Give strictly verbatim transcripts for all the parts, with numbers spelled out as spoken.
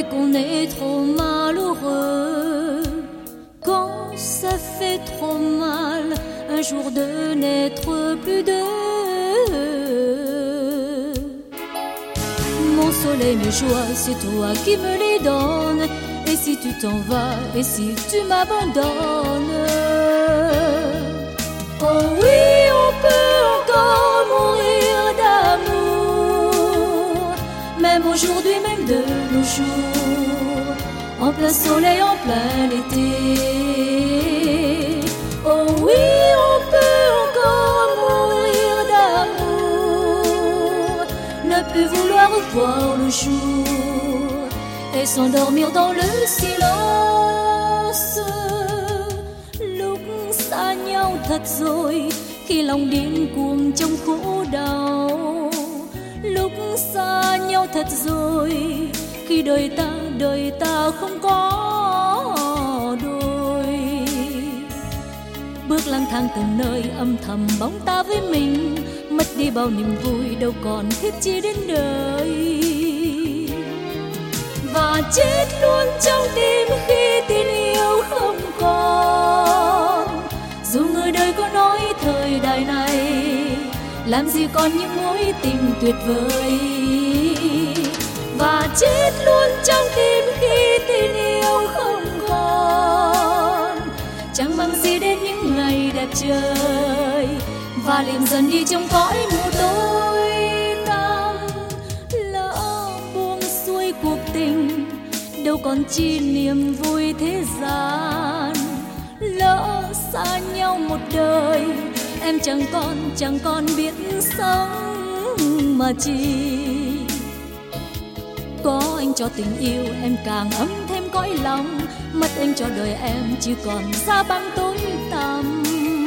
et qu'on est trop malheureux. Quand ça fait trop mal un jour de n'être plus deux. Mon soleil, mes joies, c'est toi qui me les donnes. Et si tu t'en vas, et si tu m'abandonnes, oh oui, on peut encore mourir d'amour, même aujourd'hui, même de nos jours, en plein soleil, en plein été. Oh oui, on peut encore mourir d'amour, ne plus vouloir voir le jour et s'endormir dans le silence. Lúc xa nhau thật rồi, khi lòng điên cuồng trong khổ đau. Lúc xa nhau thật rồi, khi đời ta đời ta không có đôi. Bước lang thang từng nơi âm thầm bóng ta với mình, mất đi bao niềm vui đâu còn thiết chi đến đời. Và chết luôn trong tim khi tin yêu không còn. Dù người đời có nói thời đại này làm gì còn những mối tình tuyệt vời. Và chết luôn trong tim khi tin yêu không còn. Chẳng bằng gì đến những ngày đẹp trời và liệm dần đi trong cõi mù tối tăm. Lỡ buông xuôi cuộc tình, đâu còn chi niềm vui thế gian. Lỡ xa nhau một đời, em chẳng còn chẳng còn biết sống mà chi. Có anh cho tình yêu em càng ấm thêm cõi lòng, mất anh cho đời em chỉ còn xa băng tối tăm.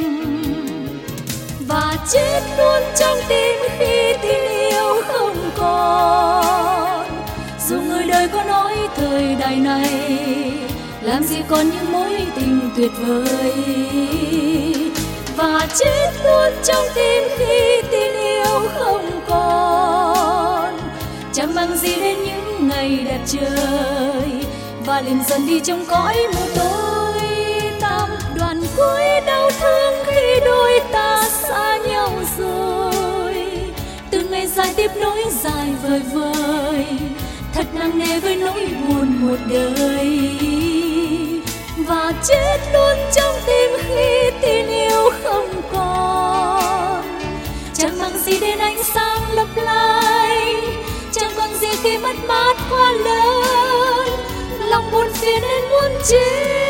Và chết luôn trong tim khi tin yêu không còn. Dù người đời có nói thời đại này làm gì còn những mối tình tuyệt vời. Và chết luôn trong tim khi tin yêu không còn. Chẳng bằng gì đến những ngày đẹp trời và liệm dần đi trong cõi mù tối tăm. Đoạn cuối đau thương khi đôi ta xa nhau rồi, từng ngày dài tiếp nối dài vời vời, thật nặng nề với nỗi buồn một đời. Và chết luôn trong tim khi tin yêu không còn. Chẳng bằng gì đến ánh sáng lấp lánh, chẳng bằng gì khi mất mát quá lớn, lòng buồn phiền nên muốn chết.